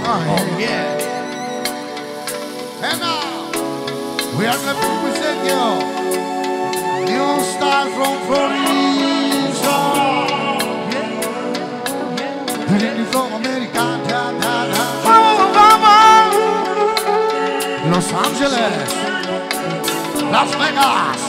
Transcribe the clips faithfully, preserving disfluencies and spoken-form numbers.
Oh yeah. And now we are going to present you new style from Florida. Directly from America. Los Angeles, Las Vegas.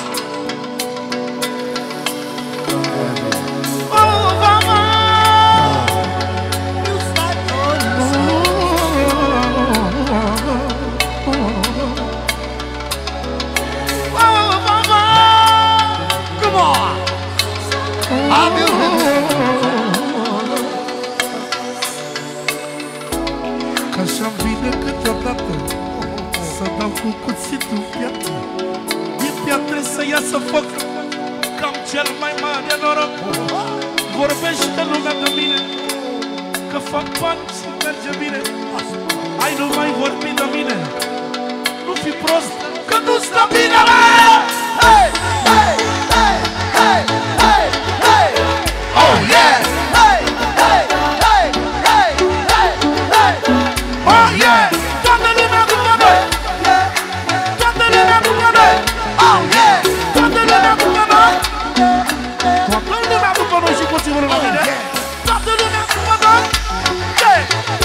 Ca așa-mi vine câteodată să dau cu cuțitul piatră. Din piatră să iasă foc, cam cel mai mare noroc. Vorbește lumea de mine, că fac bani și merge bine. Hai, nu mai vorbi de mine, nu fi prost, că nu stă bine. Hey, hey, hey, hey, hey, hey. Oh yeah! Hey, hey, hey, hey, hey, hey. Oh yeah! Toată lumea după noi! Toată lumea după noi! Oh yeah! Toată lumea după noi! Toată lumea după noi și puțin la mine! Toată lumea după noi! Yeah!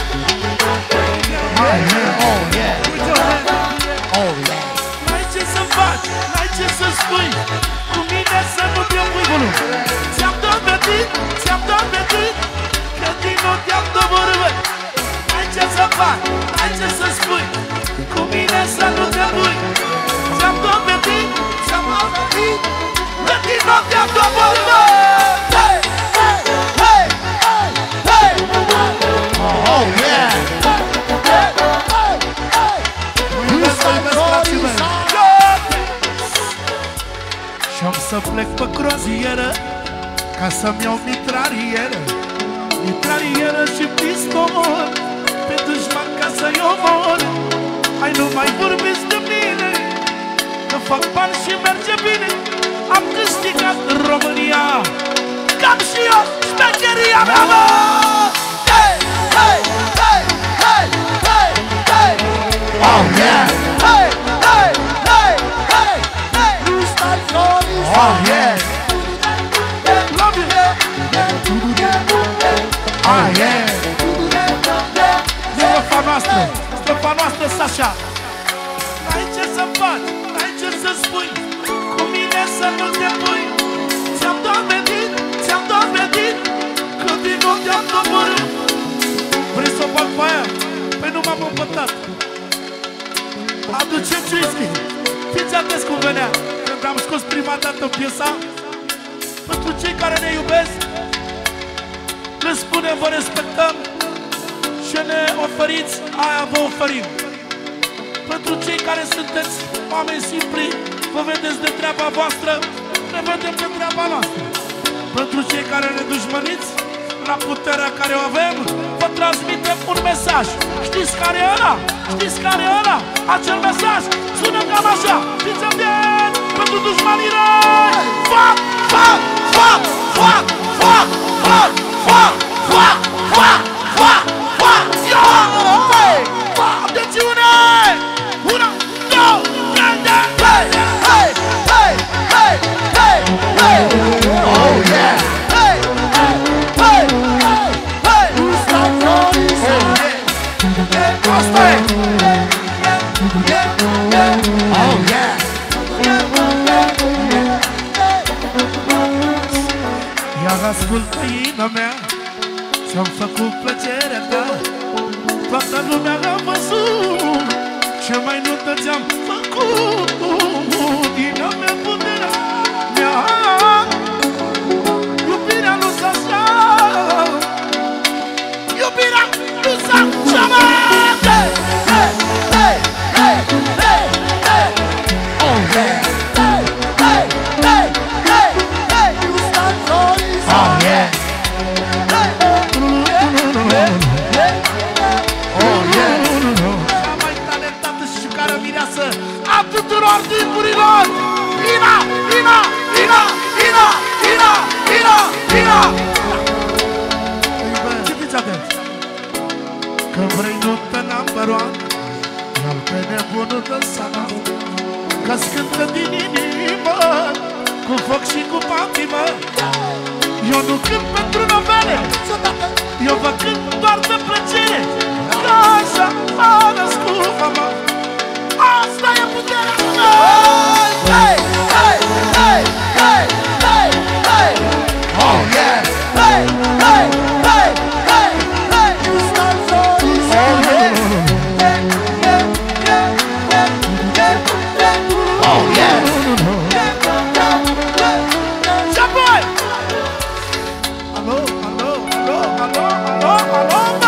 Oh yeah! Oh yeah! Oh yeah! N-ai ce să faci, n-ai ce să spui, cu mine să nu te pui bunul. Ți-am dovedit, ți-am dovedit, că din nou te-am doborât. N-ai ce să faci, n-ai ce să spui, cu mine să nu te pui. Ți-am dovedit, ți-am dovedit, că din nou te-am doborât. Hey, hey, hey, hey, hey. Oh yeah! Hey, hey, hey. Și-am să plec pe croazieră, ca să-mi iau mitralieră, mitralieră și pistol, pe dușman ca să-i omor. Hai, nu mai vorbiți de mine, că fac bani și merge bine. Am câștigat în România, cam și eu șmecheria mea, mă! Hey, hey, hey, hey, hey, hey. Oh yeah! Hey, hey, hey, hey, hey. Oh yeah! Love you! Oh yeah! Strofa noastră, strofa noastră, Sasha. N-ai ce să faci, n-ai ce să spui, cu mine să nu te pui. Ți-am dovedit, ți-am dovedit, că din nou te-am doborât. Vrei să o bag pe aia? Păi nu m-am împătat. Aduceți whisky, fiți atenți cum venea când am scos prima dată piesa. Pentru cei care ne iubesc, le spunem vă respectăm, ce ne oferiți, aia vă oferim. Pentru cei care sunteți oameni simpli, vă vedeți de treaba voastră, ne vedem de treaba noastră. Pentru cei care ne dușmăniți, la puterea care o avem, vă transmitem un mesaj. Știți care e ăla? Știți care e ăla? Acel mesaj sună cam așa. Fiți atenți pentru dușmanii răi. Fac, fac, fac, fac, fac, fac, fac, fac, fac, fac, fac. Ia! Atențiune! Una, două, trei, hey, hey, hey, hey, hey, hey. Oh yeah! Hey, hey, hey, hey, hey. Asta e! Oh yeah! Iar ascultă, inima mea, ți-am făcut plăcerea ta. Toată lumea a văzut ce mai nu ți-am făcut. Inima mea, puterea mea, iubirea nu s-a așa, iubirea nu s-a așa, mă! Hey, hey, hey, hey, hey, hey. Oh yeah! Hey, hey, hey, hey, hey. Oh yeah! Hey, oh yeah! Cea mai talentată și care mireasă a tuturor timpurilor, Ina, Ina, Ina, Ina, Ina, Ina, Ina. Ce fiți atenți? Că vrei nu-tă number one, iar pe nebunul de sana, că-ți cântă din inimă, cu foc și cu patimă. Eu nu cânt pentru novele, eu vă cânt doar de plăcere, că așa m-a născut mama. Asta e puterea mea! Hey, hey, hey, hey, hey, hey. Oh yeah! Hey, hey, hey, hey, hey. Stars on the side. Oh yeah! Chaboy! Alô, alô, alô, alô, alô, alô,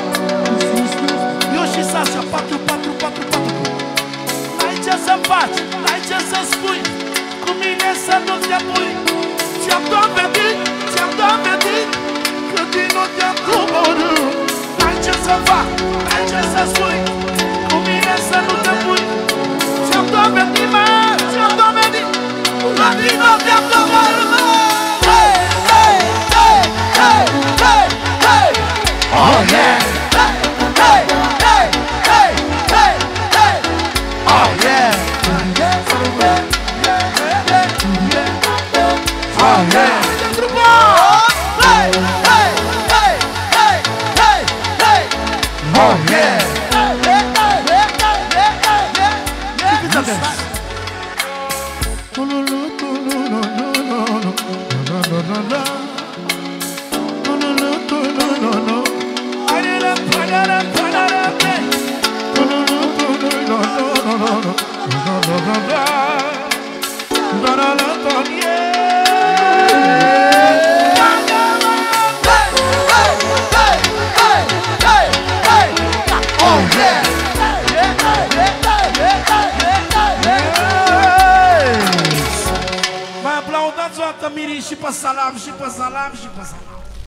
eu și Sasha, patru, patru, patru, patru. N-ai ce să faci, n-ai ce să spui, cu mine să nu te pui. Ți-am dovedit, ți-am dovedit, că din nou te-am coborât. N-ai ce să fac, n-ai ce să spui, cu mine să nu te pui. Ți-am dovedit, mă, ți-am dovedit, că din nou te-am coborât. Hey, hey, hey, hey, hey, hey. Oh yeah! Hey, hey, hey, hey, hey, hey. Oh yeah! Oh yeah! Hey, hey, hey, hey, hey, hey. Oh yeah! Mai aplaudați o dată Miri și pe salam, și pe salam, și pe salam.